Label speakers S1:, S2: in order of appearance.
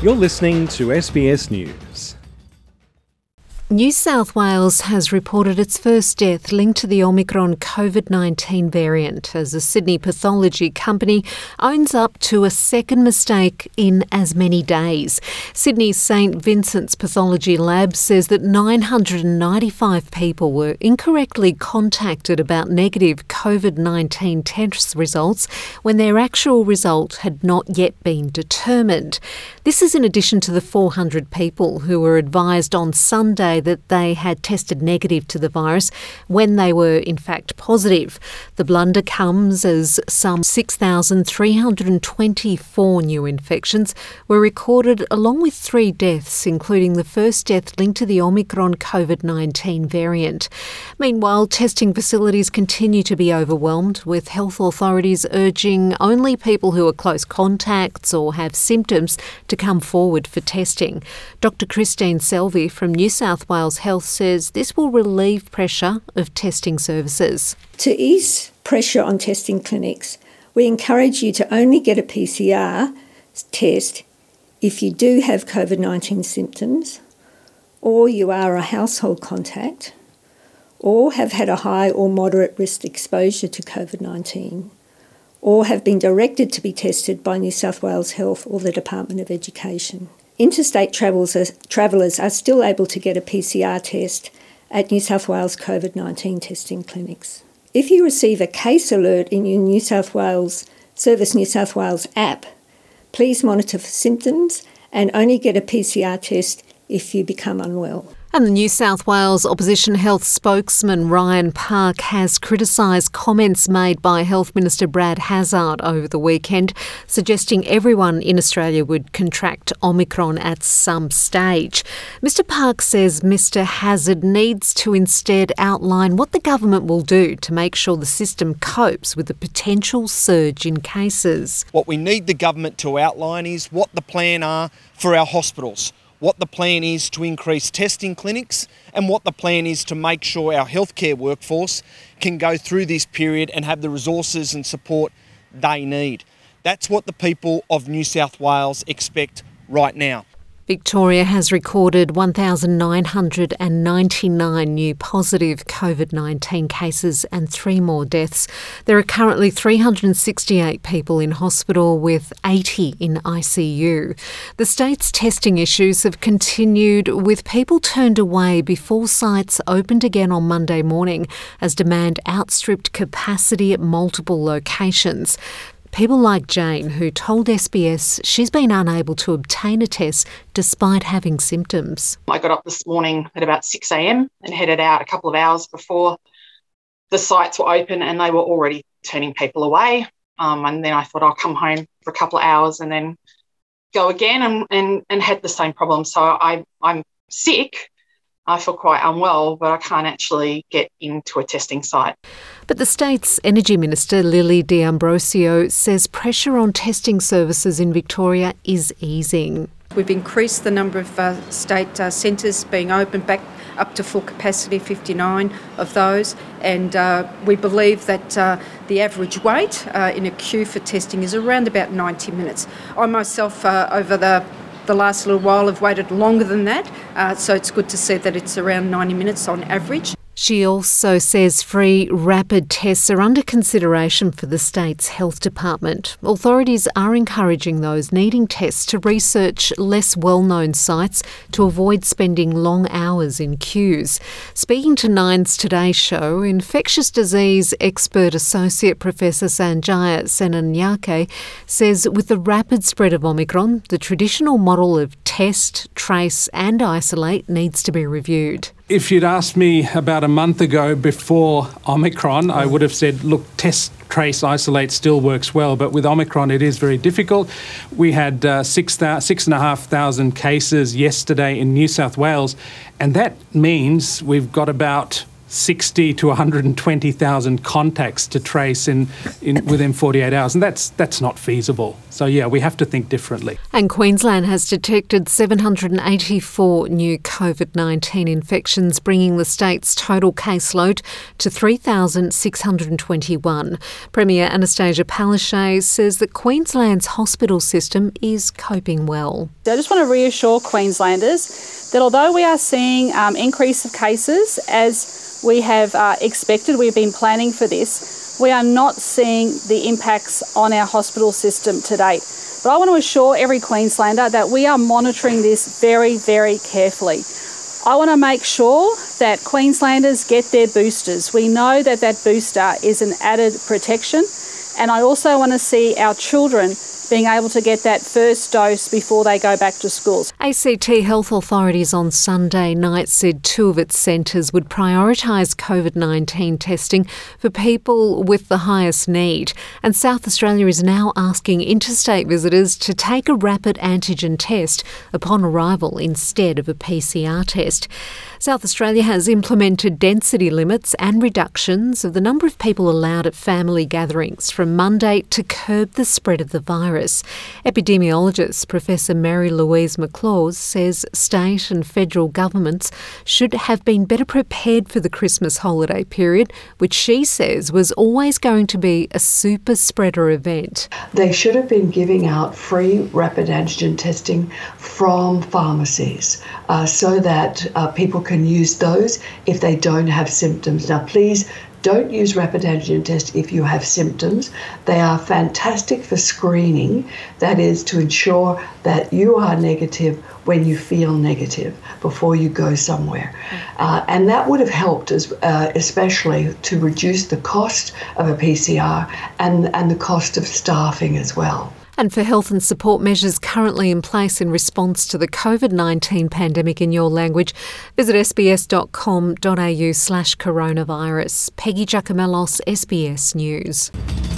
S1: You're listening to SBS News.
S2: New South Wales has reported its first death linked to the Omicron COVID-19 variant as a Sydney pathology company owns up to a second mistake in as many days. Sydney's St Vincent's Pathology Lab says that 995 people were incorrectly contacted about negative COVID-19 test results when their actual result had not yet been determined. This is in addition to the 400 people who were advised on Sunday that they had tested negative to the virus when they were in fact positive. The blunder comes as some 6,324 new infections were recorded along with 3 deaths, including the first death linked to the Omicron COVID-19 variant. Meanwhile, testing facilities continue to be overwhelmed, with health authorities urging only people who are close contacts or have symptoms to come forward for testing. Dr Christine Selvey from New South Wales Health says this will relieve pressure of testing services.
S3: To ease pressure on testing clinics, we encourage you to only get a PCR test if you do have COVID-19 symptoms, or you are a household contact, or have had a high or moderate risk exposure to COVID-19, or have been directed to be tested by New South Wales Health or the Department of Education. Interstate travellers are still able to get a PCR test at New South Wales COVID-19 testing clinics. If you receive a case alert in your New South Wales Service New South Wales app, please monitor for symptoms and only get a PCR test if you become unwell.
S2: And the New South Wales Opposition Health spokesman Ryan Park has criticised comments made by Health Minister Brad Hazzard over the weekend, suggesting everyone in Australia would contract Omicron at some stage. Mr Park says Mr Hazzard needs to instead outline what the government will do to make sure the system copes with the potential surge in cases.
S4: What we need the government to outline is what the plan are for our hospitals, what the plan is to increase testing clinics, and what the plan is to make sure our healthcare workforce can go through this period and have the resources and support they need. That's what the people of New South Wales expect right now.
S2: Victoria has recorded 1,999 new positive COVID-19 cases and 3 more deaths. There are currently 368 people in hospital with 80 in ICU. The state's testing issues have continued, with people turned away before sites opened again on Monday morning as demand outstripped capacity at multiple locations. People like Jane, who told SBS she's been unable to obtain a test despite having symptoms.
S5: I got up this morning at about 6 a.m. and headed out a couple of hours before the sites were open, and they were already turning people away. And then I thought I'll come home for a couple of hours and then go again and had the same problem. So I'm sick. I feel quite unwell, but I can't actually get into a testing site.
S2: But the state's Energy Minister, Lily D'Ambrosio, says pressure on testing services in Victoria is easing.
S6: We've increased the number of state centres being opened back up to full capacity, 59 of those, and we believe that the average wait in a queue for testing is around about 90 minutes. I myself, over the last little while, have waited longer than that, so it's good to see that it's around 90 minutes on average.
S2: She also says free rapid tests are under consideration for the state's health department. Authorities are encouraging those needing tests to research less well-known sites to avoid spending long hours in queues. Speaking to Nine's Today Show, infectious disease expert Associate Professor Sanjaya Senanayake says with the rapid spread of Omicron, the traditional model of test, trace and isolate needs to be reviewed.
S7: If you'd asked me about a month ago before Omicron, I would have said, look, test, trace, isolate still works well, but with Omicron it is very difficult. We had 6,500 cases yesterday in New South Wales, and that means we've got about 60 to 120,000 contacts to trace in within 48 hours, and that's not feasible. So yeah, we have to think differently.
S2: And Queensland has detected 784 new COVID-19 infections, bringing the state's total caseload to 3,621. Premier Anastasia Palaszczuk says that Queensland's hospital system is coping well.
S8: I just want to reassure Queenslanders that although we are seeing increase of cases as we have expected, we've been planning for this, we are not seeing the impacts on our hospital system to date. But I want to assure every Queenslander that we are monitoring this very, very carefully. I want to make sure that Queenslanders get their boosters. We know that that booster is an added protection, and I also want to see our children being able to get that first dose before they go back to schools.
S2: ACT Health Authorities on Sunday night said 2 of its centres would prioritise COVID-19 testing for people with the highest need. And South Australia is now asking interstate visitors to take a rapid antigen test upon arrival instead of a PCR test. South Australia has implemented density limits and reductions of the number of people allowed at family gatherings from Monday to curb the spread of the virus. Epidemiologist Professor Mary Louise McLaws says state and federal governments should have been better prepared for the Christmas holiday period, which she says was always going to be a super spreader event.
S9: They should have been giving out free rapid antigen testing from pharmacies so that people can use those if they don't have symptoms. Now, please don't use rapid antigen tests if you have symptoms. They are fantastic for screening, that is to ensure that you are negative when you feel negative before you go somewhere. And that would have helped especially to reduce the cost of a PCR and the cost of staffing as well.
S2: And for health and support measures currently in place in response to the COVID-19 pandemic in your language, visit sbs.com.au/coronavirus. Peggy Giacomellos, SBS News.